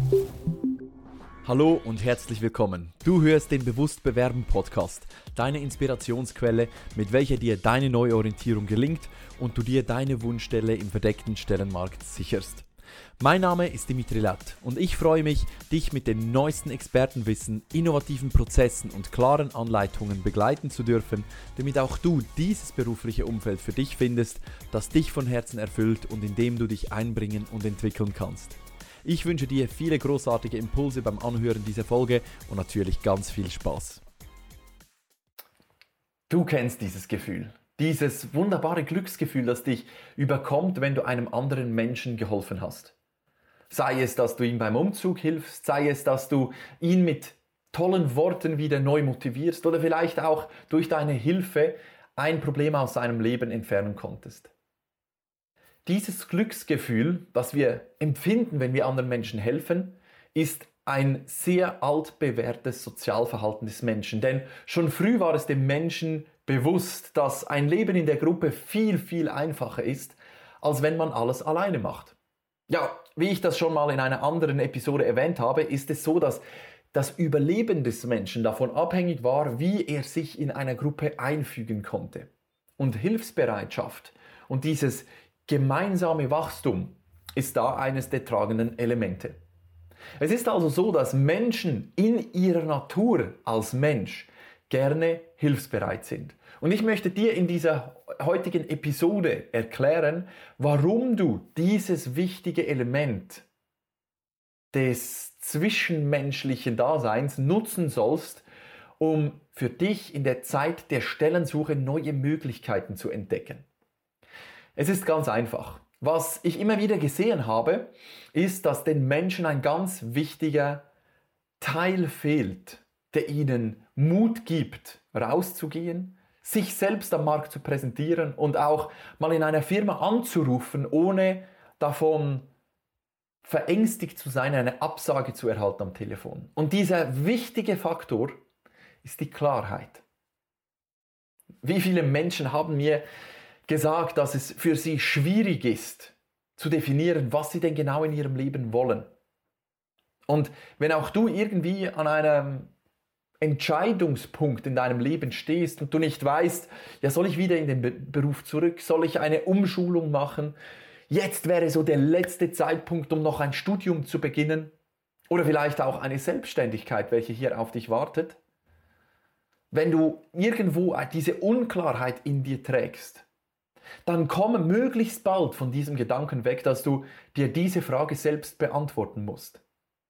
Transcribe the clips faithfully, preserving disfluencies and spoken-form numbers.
Hallo und herzlich willkommen. Du hörst den Bewusst Bewerben Podcast, deine Inspirationsquelle, mit welcher dir deine Neuorientierung gelingt und du dir deine Wunschstelle im verdeckten Stellenmarkt sicherst. Mein Name ist Dimitri Latt und ich freue mich, dich mit dem neuesten Expertenwissen, innovativen Prozessen und klaren Anleitungen begleiten zu dürfen, damit auch du dieses berufliche Umfeld für dich findest, das dich von Herzen erfüllt und in dem du dich einbringen und entwickeln kannst. Ich wünsche dir viele großartige Impulse beim Anhören dieser Folge und natürlich ganz viel Spaß. Du kennst dieses Gefühl, dieses wunderbare Glücksgefühl, das dich überkommt, wenn du einem anderen Menschen geholfen hast. Sei es, dass du ihm beim Umzug hilfst, sei es, dass du ihn mit tollen Worten wieder neu motivierst oder vielleicht auch durch deine Hilfe ein Problem aus seinem Leben entfernen konntest. Dieses Glücksgefühl, das wir empfinden, wenn wir anderen Menschen helfen, ist ein sehr altbewährtes Sozialverhalten des Menschen. Denn schon früh war es dem Menschen bewusst, dass ein Leben in der Gruppe viel, viel einfacher ist, als wenn man alles alleine macht. Ja, wie ich das schon mal in einer anderen Episode erwähnt habe, ist es so, dass das Überleben des Menschen davon abhängig war, wie er sich in einer Gruppe einfügen konnte. Und Hilfsbereitschaft und dieses gemeinsame Wachstum ist da eines der tragenden Elemente. Es ist also so, dass Menschen in ihrer Natur als Mensch gerne hilfsbereit sind. Und ich möchte dir in dieser heutigen Episode erklären, warum du dieses wichtige Element des zwischenmenschlichen Daseins nutzen sollst, um für dich in der Zeit der Stellensuche neue Möglichkeiten zu entdecken. Es ist ganz einfach. Was ich immer wieder gesehen habe, ist, dass den Menschen ein ganz wichtiger Teil fehlt, der ihnen Mut gibt, rauszugehen, sich selbst am Markt zu präsentieren und auch mal in einer Firma anzurufen, ohne davon verängstigt zu sein, eine Absage zu erhalten am Telefon. Und dieser wichtige Faktor ist die Klarheit. Wie viele Menschen haben mir gesagt, dass es für sie schwierig ist, zu definieren, was sie denn genau in ihrem Leben wollen. Und wenn auch du irgendwie an einem Entscheidungspunkt in deinem Leben stehst und du nicht weißt, ja, soll ich wieder in den Be- Beruf zurück, soll ich eine Umschulung machen, jetzt wäre so der letzte Zeitpunkt, um noch ein Studium zu beginnen oder vielleicht auch eine Selbstständigkeit, welche hier auf dich wartet. Wenn du irgendwo diese Unklarheit in dir trägst, dann komme möglichst bald von diesem Gedanken weg, dass du dir diese Frage selbst beantworten musst.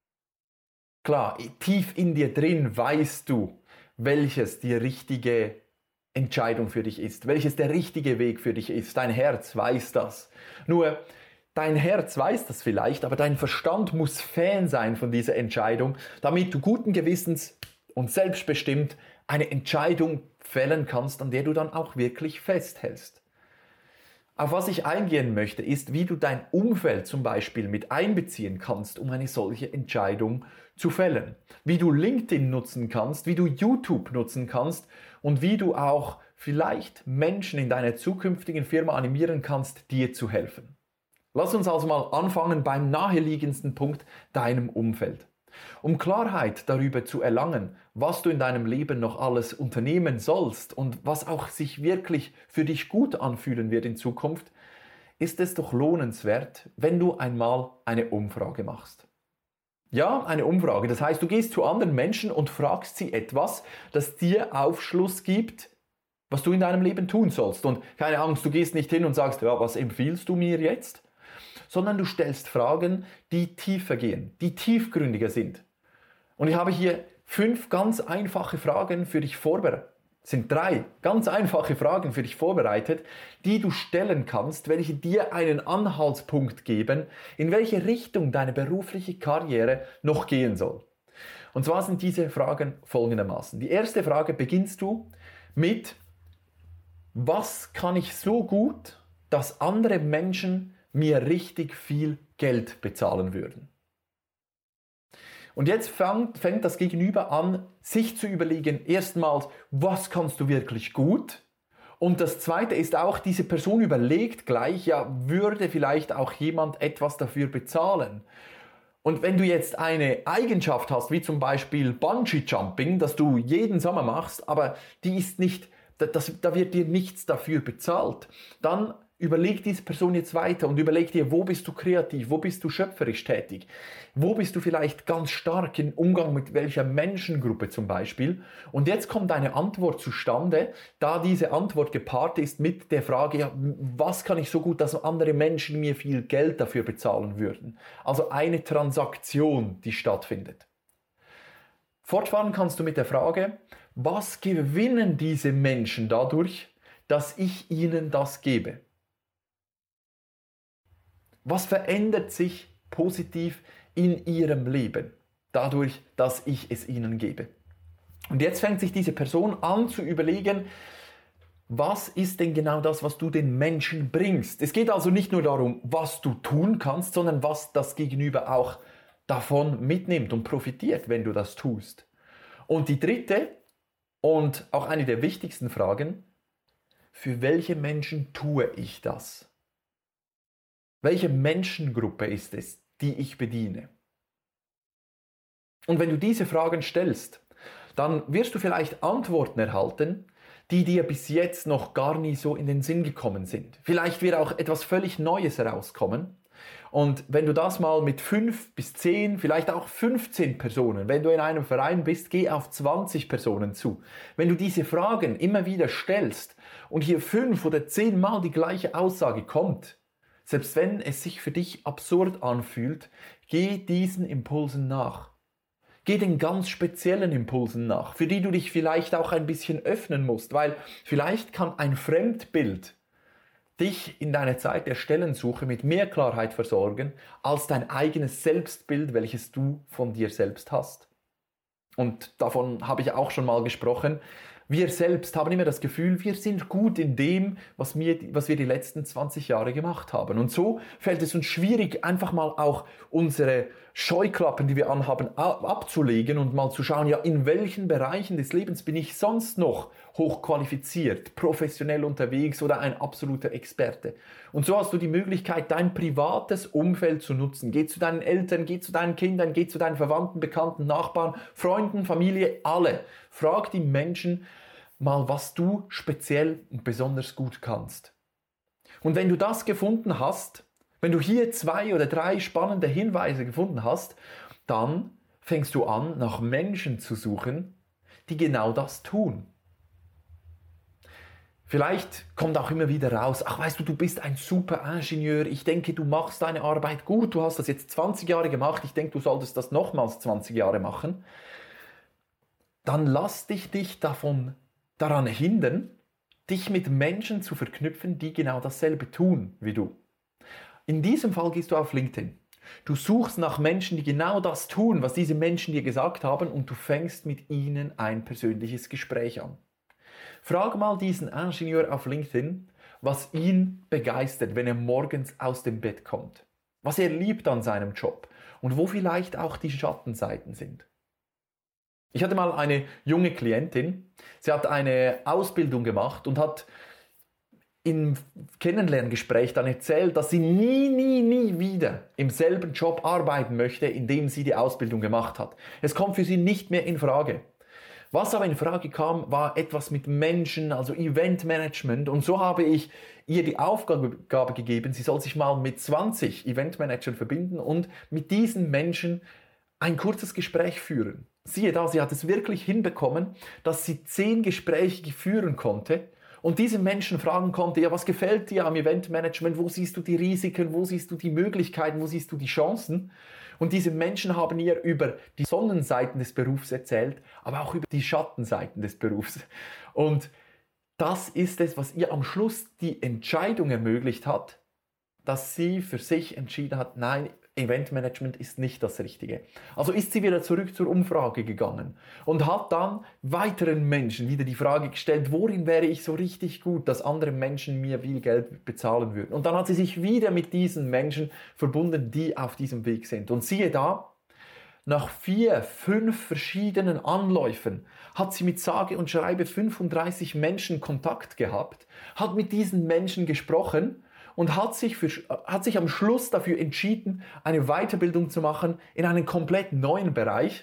Klar, tief in dir drin weißt du, welches die richtige Entscheidung für dich ist, welches der richtige Weg für dich ist. Dein Herz weiß das. Nur, dein Herz weiß das vielleicht, aber dein Verstand muss Fan sein von dieser Entscheidung, damit du guten Gewissens und selbstbestimmt eine Entscheidung fällen kannst, an der du dann auch wirklich festhältst. Auf was ich eingehen möchte, ist, wie du dein Umfeld zum Beispiel mit einbeziehen kannst, um eine solche Entscheidung zu fällen. Wie du LinkedIn nutzen kannst, wie du YouTube nutzen kannst und wie du auch vielleicht Menschen in deiner zukünftigen Firma animieren kannst, dir zu helfen. Lass uns also mal anfangen beim naheliegendsten Punkt, deinem Umfeld. Um Klarheit darüber zu erlangen, was du in deinem Leben noch alles unternehmen sollst und was auch sich wirklich für dich gut anfühlen wird in Zukunft, ist es doch lohnenswert, wenn du einmal eine Umfrage machst. Ja, eine Umfrage. Das heißt, du gehst zu anderen Menschen und fragst sie etwas, das dir Aufschluss gibt, was du in deinem Leben tun sollst. Und keine Angst, du gehst nicht hin und sagst, ja, was empfiehlst du mir jetzt? Sondern du stellst Fragen, die tiefer gehen, die tiefgründiger sind. Und ich habe hier fünf ganz einfache Fragen für dich vorbereitet. Es sind drei ganz einfache Fragen für dich vorbereitet, die du stellen kannst, welche dir einen Anhaltspunkt geben, in welche Richtung deine berufliche Karriere noch gehen soll. Und zwar sind diese Fragen folgendermaßen. Die erste Frage beginnst du mit: Was kann ich so gut, dass andere Menschen mir richtig viel Geld bezahlen würden? Und jetzt fängt, fängt das Gegenüber an, sich zu überlegen, erstmals, was kannst du wirklich gut? Und das Zweite ist auch, diese Person überlegt gleich, ja, würde vielleicht auch jemand etwas dafür bezahlen? Und wenn du jetzt eine Eigenschaft hast, wie zum Beispiel Bungee Jumping, das du jeden Sommer machst, aber die ist nicht, das, da wird dir nichts dafür bezahlt, dann überleg diese Person jetzt weiter und überleg dir, wo bist du kreativ, wo bist du schöpferisch tätig, wo bist du vielleicht ganz stark im Umgang mit welcher Menschengruppe zum Beispiel. Und jetzt kommt eine Antwort zustande, da diese Antwort gepaart ist mit der Frage, ja, was kann ich so gut, dass andere Menschen mir viel Geld dafür bezahlen würden. Also eine Transaktion, die stattfindet. Fortfahren kannst du mit der Frage, was gewinnen diese Menschen dadurch, dass ich ihnen das gebe? Was verändert sich positiv in ihrem Leben dadurch, dass ich es ihnen gebe? Und jetzt fängt sich diese Person an zu überlegen, was ist denn genau das, was du den Menschen bringst? Es geht also nicht nur darum, was du tun kannst, sondern was das Gegenüber auch davon mitnimmt und profitiert, wenn du das tust. Und die dritte und auch eine der wichtigsten Fragen, für welche Menschen tue ich das? Welche Menschengruppe ist es, die ich bediene? Und wenn du diese Fragen stellst, dann wirst du vielleicht Antworten erhalten, die dir bis jetzt noch gar nie so in den Sinn gekommen sind. Vielleicht wird auch etwas völlig Neues herauskommen. Und wenn du das mal mit fünf bis zehn, vielleicht auch fünfzehn Personen, wenn du in einem Verein bist, geh auf zwanzig Personen zu. Wenn du diese Fragen immer wieder stellst und hier fünf oder zehn Mal die gleiche Aussage kommt, selbst wenn es sich für dich absurd anfühlt, geh diesen Impulsen nach. Geh den ganz speziellen Impulsen nach, für die du dich vielleicht auch ein bisschen öffnen musst, weil vielleicht kann ein Fremdbild dich in deiner Zeit der Stellensuche mit mehr Klarheit versorgen, als dein eigenes Selbstbild, welches du von dir selbst hast. Und davon habe ich auch schon mal gesprochen. Wir selbst haben immer das Gefühl, wir sind gut in dem, was wir, was wir die letzten zwanzig Jahre gemacht haben. Und so fällt es uns schwierig, einfach mal auch unsere Scheuklappen, die wir anhaben, abzulegen und mal zu schauen, ja, in welchen Bereichen des Lebens bin ich sonst noch hochqualifiziert, professionell unterwegs oder ein absoluter Experte. Und so hast du die Möglichkeit, dein privates Umfeld zu nutzen. Geh zu deinen Eltern, geh zu deinen Kindern, geh zu deinen Verwandten, Bekannten, Nachbarn, Freunden, Familie, alle. Frag die Menschen mal, was du speziell und besonders gut kannst. Und wenn du das gefunden hast, wenn du hier zwei oder drei spannende Hinweise gefunden hast, dann fängst du an, nach Menschen zu suchen, die genau das tun. Vielleicht kommt auch immer wieder raus, ach weißt du, du bist ein super Ingenieur, ich denke, du machst deine Arbeit gut, du hast das jetzt zwanzig Jahre gemacht, ich denke, du solltest das nochmals zwanzig Jahre machen. Dann lass dich dich davon daran hindern, dich mit Menschen zu verknüpfen, die genau dasselbe tun wie du. In diesem Fall gehst du auf LinkedIn. Du suchst nach Menschen, die genau das tun, was diese Menschen dir gesagt haben, und du fängst mit ihnen ein persönliches Gespräch an. Frag mal diesen Ingenieur auf LinkedIn, was ihn begeistert, wenn er morgens aus dem Bett kommt. Was er liebt an seinem Job und wo vielleicht auch die Schattenseiten sind. Ich hatte mal eine junge Klientin, sie hat eine Ausbildung gemacht und hat im Kennenlerngespräch dann erzählt, dass sie nie, nie, nie wieder im selben Job arbeiten möchte, in dem sie die Ausbildung gemacht hat. Es kommt für sie nicht mehr in Frage. Was aber in Frage kam, war etwas mit Menschen, also Eventmanagement. Und so habe ich ihr die Aufgabe gegeben, sie soll sich mal mit zwanzig Eventmanagern verbinden und mit diesen Menschen ein kurzes Gespräch führen. Siehe da, sie hat es wirklich hinbekommen, dass sie zehn Gespräche führen konnte und diese Menschen fragen konnte, ja, was gefällt dir am Eventmanagement, wo siehst du die Risiken, wo siehst du die Möglichkeiten, wo siehst du die Chancen? Und diese Menschen haben ihr über die Sonnenseiten des Berufs erzählt, aber auch über die Schattenseiten des Berufs. Und das ist es, was ihr am Schluss die Entscheidung ermöglicht hat, dass sie für sich entschieden hat, nein, Eventmanagement ist nicht das Richtige. Also ist sie wieder zurück zur Umfrage gegangen und hat dann weiteren Menschen wieder die Frage gestellt, worin wäre ich so richtig gut, dass andere Menschen mir viel Geld bezahlen würden. Und dann hat sie sich wieder mit diesen Menschen verbunden, die auf diesem Weg sind. Und siehe da, nach vier, fünf verschiedenen Anläufen hat sie mit sage und schreibe fünfunddreißig Menschen Kontakt gehabt, hat mit diesen Menschen gesprochen. und hat sich, für, hat sich am Schluss dafür entschieden, eine Weiterbildung zu machen in einen komplett neuen Bereich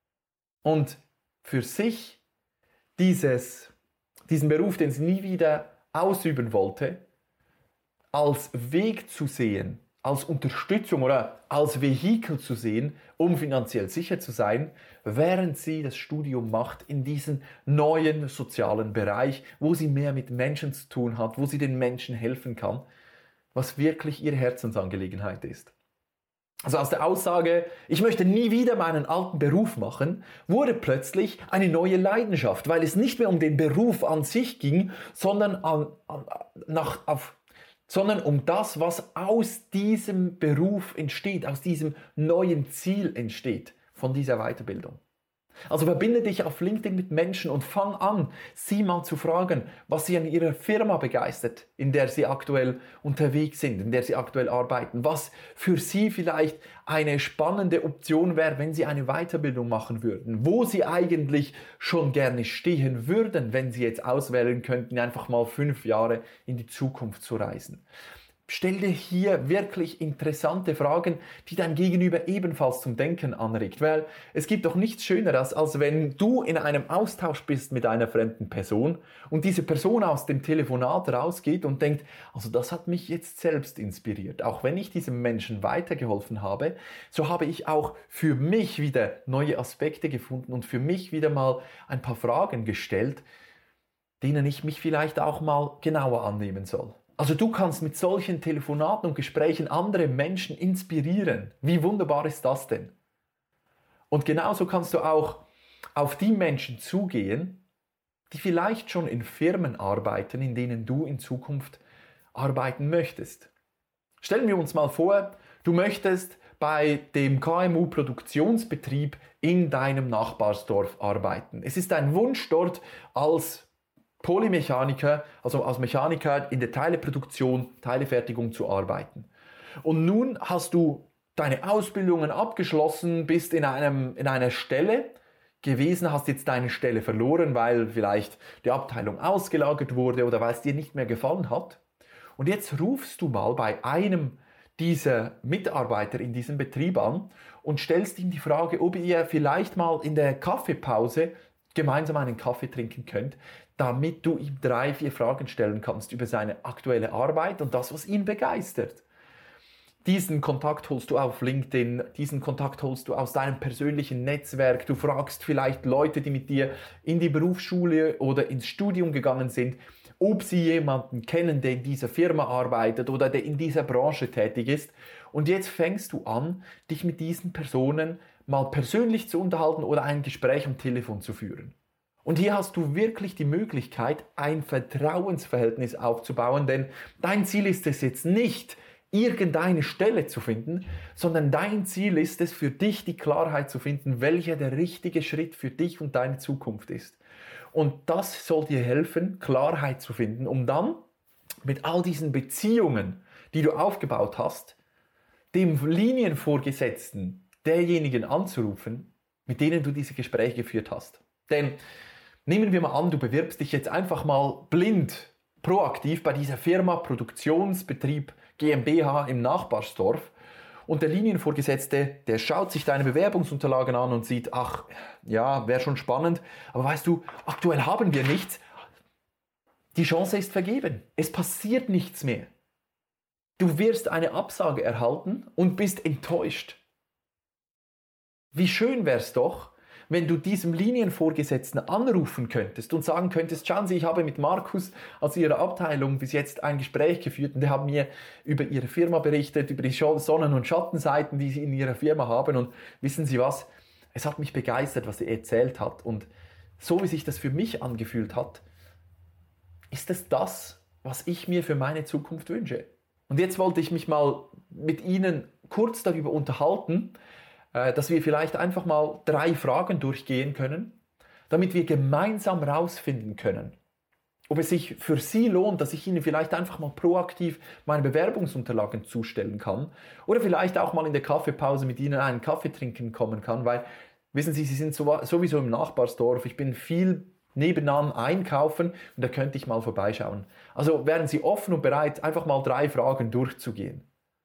und für sich dieses, diesen Beruf, den sie nie wieder ausüben wollte, als Weg zu sehen, als Unterstützung oder als Vehikel zu sehen, um finanziell sicher zu sein, während sie das Studium macht in diesem neuen sozialen Bereich, wo sie mehr mit Menschen zu tun hat, wo sie den Menschen helfen kann, was wirklich ihre Herzensangelegenheit ist. Also aus der Aussage, ich möchte nie wieder meinen alten Beruf machen, wurde plötzlich eine neue Leidenschaft, weil es nicht mehr um den Beruf an sich ging, sondern, an, an, nach, auf, sondern um das, was aus diesem Beruf entsteht, aus diesem neuen Ziel entsteht von dieser Weiterbildung. Also verbinde dich auf LinkedIn mit Menschen und fang an, sie mal zu fragen, was sie an ihrer Firma begeistert, in der sie aktuell unterwegs sind, in der sie aktuell arbeiten, was für sie vielleicht eine spannende Option wäre, wenn sie eine Weiterbildung machen würden, wo sie eigentlich schon gerne stehen würden, wenn sie jetzt auswählen könnten, einfach mal fünf Jahre in die Zukunft zu reisen. Stell dir hier wirklich interessante Fragen, die dein Gegenüber ebenfalls zum Denken anregt, weil es gibt doch nichts Schöneres, als wenn du in einem Austausch bist mit einer fremden Person und diese Person aus dem Telefonat rausgeht und denkt, also das hat mich jetzt selbst inspiriert. Auch wenn ich diesem Menschen weitergeholfen habe, so habe ich auch für mich wieder neue Aspekte gefunden und für mich wieder mal ein paar Fragen gestellt, denen ich mich vielleicht auch mal genauer annehmen soll. Also du kannst mit solchen Telefonaten und Gesprächen andere Menschen inspirieren. Wie wunderbar ist das denn? Und genauso kannst du auch auf die Menschen zugehen, die vielleicht schon in Firmen arbeiten, in denen du in Zukunft arbeiten möchtest. Stellen wir uns mal vor, du möchtest bei dem K M U-Produktionsbetrieb in deinem Nachbarsdorf arbeiten. Es ist dein Wunsch, dort als Polymechaniker, also als Mechaniker in der Teileproduktion, Teilefertigung zu arbeiten. Und nun hast du deine Ausbildungen abgeschlossen, bist in, einem, in einer Stelle gewesen, hast jetzt deine Stelle verloren, weil vielleicht die Abteilung ausgelagert wurde oder weil es dir nicht mehr gefallen hat. Und jetzt rufst du mal bei einem dieser Mitarbeiter in diesem Betrieb an und stellst ihm die Frage, ob ihr vielleicht mal in der Kaffeepause gemeinsam einen Kaffee trinken könnt, damit du ihm drei, vier Fragen stellen kannst über seine aktuelle Arbeit und das, was ihn begeistert. Diesen Kontakt holst du auf LinkedIn, diesen Kontakt holst du aus deinem persönlichen Netzwerk. Du fragst vielleicht Leute, die mit dir in die Berufsschule oder ins Studium gegangen sind, ob sie jemanden kennen, der in dieser Firma arbeitet oder der in dieser Branche tätig ist. Und jetzt fängst du an, dich mit diesen Personen mal persönlich zu unterhalten oder ein Gespräch am Telefon zu führen. Und hier hast du wirklich die Möglichkeit, ein Vertrauensverhältnis aufzubauen, denn dein Ziel ist es jetzt nicht, irgendeine Stelle zu finden, sondern dein Ziel ist es, für dich die Klarheit zu finden, welcher der richtige Schritt für dich und deine Zukunft ist. Und das soll dir helfen, Klarheit zu finden, um dann mit all diesen Beziehungen, die du aufgebaut hast, dem Linienvorgesetzten derjenigen anzurufen, mit denen du diese Gespräche geführt hast. Denn nehmen wir mal an, du bewirbst dich jetzt einfach mal blind, proaktiv bei dieser Firma Produktionsbetrieb GmbH im Nachbarsdorf und der Linienvorgesetzte, der schaut sich deine Bewerbungsunterlagen an und sieht, ach, ja, wäre schon spannend, aber weißt du, aktuell haben wir nichts. Die Chance ist vergeben. Es passiert nichts mehr. Du wirst eine Absage erhalten und bist enttäuscht. Wie schön wäre es doch, wenn du diesem Linienvorgesetzten anrufen könntest und sagen könntest, schauen Sie, ich habe mit Markus aus Ihrer Abteilung bis jetzt ein Gespräch geführt und der hat mir über Ihre Firma berichtet, über die Sonnen- und Schattenseiten, die Sie in Ihrer Firma haben und wissen Sie was, es hat mich begeistert, was er erzählt hat und so wie sich das für mich angefühlt hat, ist es das, was ich mir für meine Zukunft wünsche. Und jetzt wollte ich mich mal mit Ihnen kurz darüber unterhalten, dass wir vielleicht einfach mal drei Fragen durchgehen können, damit wir gemeinsam herausfinden können, ob es sich für Sie lohnt, dass ich Ihnen vielleicht einfach mal proaktiv meine Bewerbungsunterlagen zustellen kann oder vielleicht auch mal in der Kaffeepause mit Ihnen einen Kaffee trinken kommen kann, weil, wissen Sie, Sie sind sowieso im Nachbarsdorf, ich bin viel nebenan einkaufen und da könnte ich mal vorbeischauen. Also wären Sie offen und bereit, einfach mal drei Fragen durchzugehen.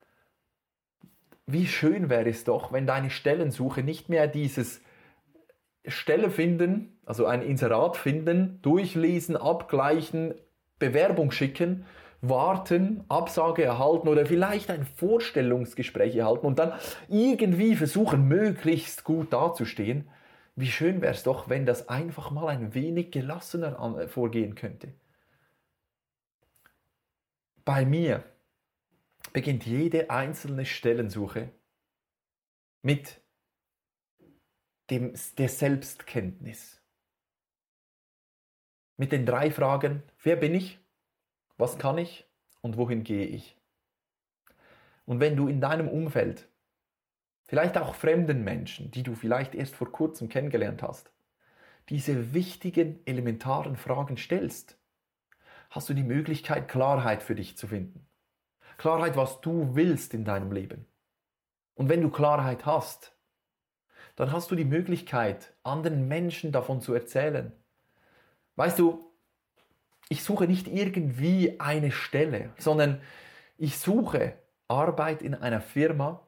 Wie schön wäre es doch, wenn deine Stellensuche nicht mehr dieses Stelle finden, also ein Inserat finden, durchlesen, abgleichen, Bewerbung schicken, warten, Absage erhalten oder vielleicht ein Vorstellungsgespräch erhalten und dann irgendwie versuchen, möglichst gut dazustehen. Wie schön wäre es doch, wenn das einfach mal ein wenig gelassener vorgehen könnte. Bei mir beginnt jede einzelne Stellensuche mit dem, der Selbstkenntnis. Mit den drei Fragen, wer bin ich, was kann ich und wohin gehe ich? Und wenn du in deinem Umfeld, vielleicht auch fremden Menschen, die du vielleicht erst vor kurzem kennengelernt hast, diese wichtigen, elementaren Fragen stellst, hast du die Möglichkeit, Klarheit für dich zu finden. Klarheit, was du willst in deinem Leben. Und wenn du Klarheit hast, dann hast du die Möglichkeit, anderen Menschen davon zu erzählen. Weißt du, ich suche nicht irgendwie eine Stelle, sondern ich suche Arbeit in einer Firma,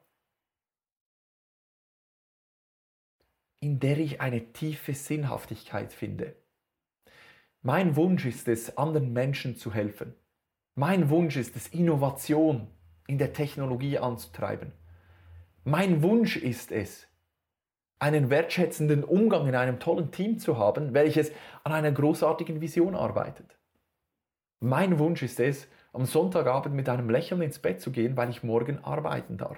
in der ich eine tiefe Sinnhaftigkeit finde. Mein Wunsch ist es, anderen Menschen zu helfen. Mein Wunsch ist es, Innovation in der Technologie anzutreiben. Mein Wunsch ist es, einen wertschätzenden Umgang in einem tollen Team zu haben, welches an einer großartigen Vision arbeitet. Mein Wunsch ist es, am Sonntagabend mit einem Lächeln ins Bett zu gehen, weil ich morgen arbeiten darf.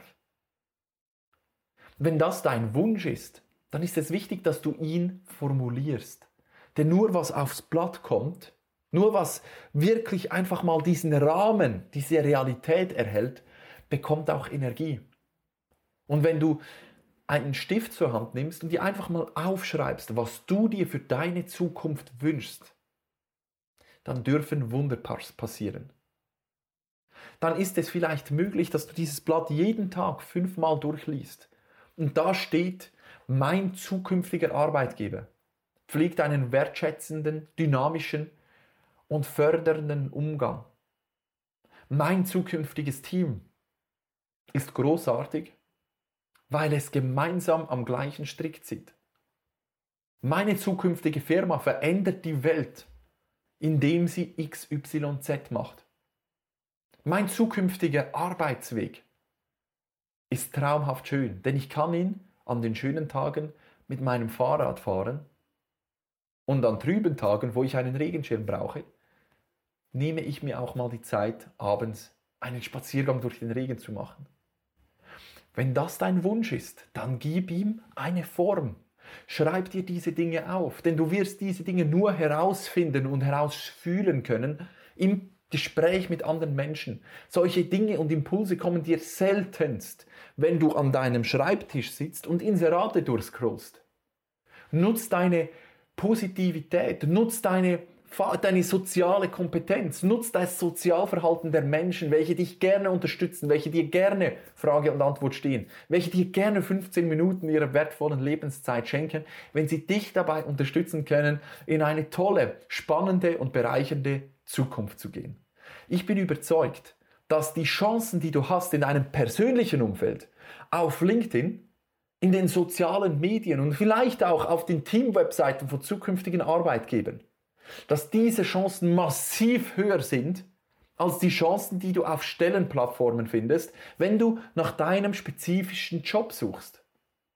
Wenn das dein Wunsch ist, dann ist es wichtig, dass du ihn formulierst. Denn nur was aufs Blatt kommt, nur was wirklich einfach mal diesen Rahmen, diese Realität erhält, bekommt auch Energie. Und wenn du einen Stift zur Hand nimmst und dir einfach mal aufschreibst, was du dir für deine Zukunft wünschst, dann dürfen Wunder passieren. Dann ist es vielleicht möglich, dass du dieses Blatt jeden Tag fünfmal durchliest. Und da steht, mein zukünftiger Arbeitgeber pflegt einen wertschätzenden, dynamischen und fördernden Umgang. Mein zukünftiges Team ist großartig, weil es gemeinsam am gleichen Strick zieht. Meine zukünftige Firma verändert die Welt, indem sie X Y Z macht. Mein zukünftiger Arbeitsweg ist traumhaft schön, denn ich kann ihn an den schönen Tagen mit meinem Fahrrad fahren und an trüben Tagen, wo ich einen Regenschirm brauche, nehme ich mir auch mal die Zeit, abends einen Spaziergang durch den Regen zu machen. Wenn das dein Wunsch ist, dann gib ihm eine Form. Schreib dir diese Dinge auf, denn du wirst diese Dinge nur herausfinden und herausfühlen können im Gespräch mit anderen Menschen. Solche Dinge und Impulse kommen dir seltenst, wenn du an deinem Schreibtisch sitzt und Inserate durchscrollst. Nutz deine Positivität, nutz deine deine soziale Kompetenz, nutz das Sozialverhalten der Menschen, welche dich gerne unterstützen, welche dir gerne Frage und Antwort stehen, welche dir gerne fünfzehn Minuten ihrer wertvollen Lebenszeit schenken, wenn sie dich dabei unterstützen können, in eine tolle, spannende und bereichernde Zukunft zu gehen. Ich bin überzeugt, dass die Chancen, die du hast in deinem persönlichen Umfeld, auf LinkedIn, in den sozialen Medien und vielleicht auch auf den Teamwebseiten von zukünftigen Arbeitgebern, dass diese Chancen massiv höher sind als die Chancen, die du auf Stellenplattformen findest, wenn du nach deinem spezifischen Job suchst.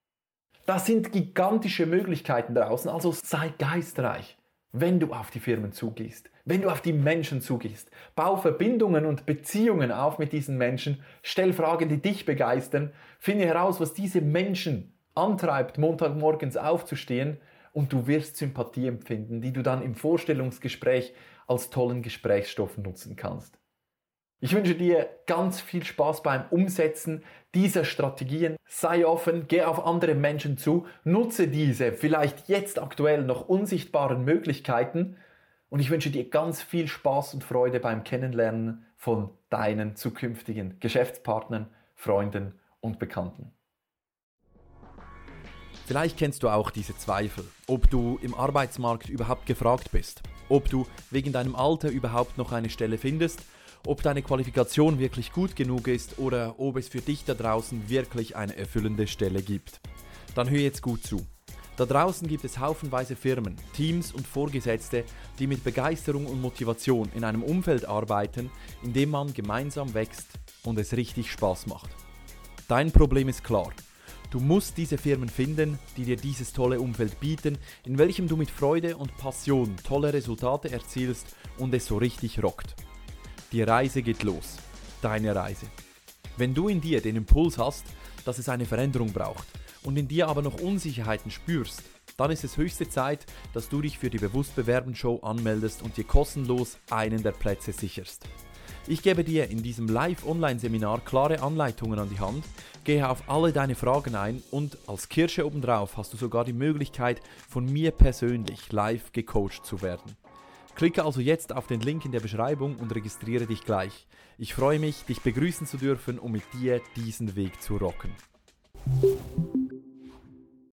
Das sind gigantische Möglichkeiten draußen, also sei geistreich, wenn du auf die Firmen zugehst, wenn du auf die Menschen zugehst. Bau Verbindungen und Beziehungen auf mit diesen Menschen, stell Fragen, die dich begeistern, finde heraus, was diese Menschen antreibt, Montagmorgens aufzustehen, und du wirst Sympathie empfinden, die du dann im Vorstellungsgespräch als tollen Gesprächsstoff nutzen kannst. Ich wünsche dir ganz viel Spaß beim Umsetzen dieser Strategien. Sei offen, geh auf andere Menschen zu, nutze diese vielleicht jetzt aktuell noch unsichtbaren Möglichkeiten und ich wünsche dir ganz viel Spaß und Freude beim Kennenlernen von deinen zukünftigen Geschäftspartnern, Freunden und Bekannten. Vielleicht kennst du auch diese Zweifel, ob du im Arbeitsmarkt überhaupt gefragt bist, ob du wegen deinem Alter überhaupt noch eine Stelle findest, ob deine Qualifikation wirklich gut genug ist oder ob es für dich da draußen wirklich eine erfüllende Stelle gibt. Dann hör jetzt gut zu. Da draußen gibt es haufenweise Firmen, Teams und Vorgesetzte, die mit Begeisterung und Motivation in einem Umfeld arbeiten, in dem man gemeinsam wächst und es richtig Spaß macht. Dein Problem ist klar. Du musst diese Firmen finden, die dir dieses tolle Umfeld bieten, in welchem du mit Freude und Passion tolle Resultate erzielst und es so richtig rockt. Die Reise geht los. Deine Reise. Wenn du in dir den Impuls hast, dass es eine Veränderung braucht und in dir aber noch Unsicherheiten spürst, dann ist es höchste Zeit, dass du dich für die Bewusst-Bewerben-Show anmeldest und dir kostenlos einen der Plätze sicherst. Ich gebe dir in diesem Live-Online-Seminar klare Anleitungen an die Hand, gehe auf alle deine Fragen ein und als Kirsche obendrauf hast du sogar die Möglichkeit, von mir persönlich live gecoacht zu werden. Klicke also jetzt auf den Link in der Beschreibung und registriere dich gleich. Ich freue mich, dich begrüßen zu dürfen, um mit dir diesen Weg zu rocken.